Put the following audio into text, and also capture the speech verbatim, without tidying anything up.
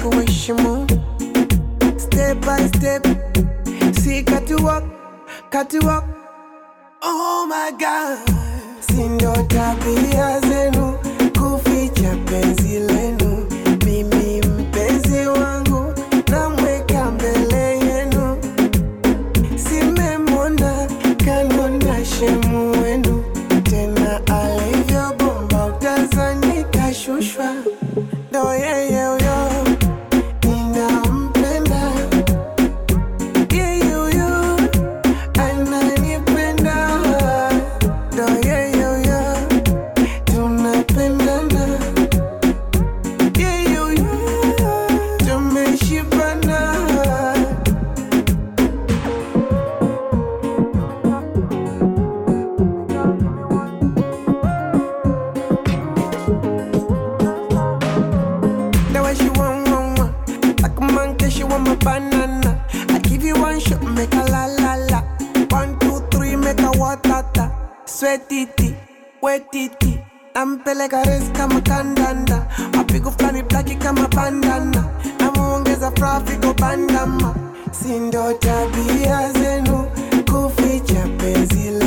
kuheshimu. Step by step, see got to walk, got to walk. Oh my God, sindo tabia zenu kuficha penzi lenu. Mimi mpenzi wangu namweka mbele yenu. Simemwona kanona shemu wenu. Tena alivyo bomba utazani kashushwa. Do yeah yeah yeah. Banana, I give you one shot, make a la la la. One, two, three, make a watata. Sweat it, wet it. Nampeleka res kama kandanda. Mapigo flani blaki kama bandana. Namuongeza frafiko bandama. Sindo tabia zenu kuficha penzi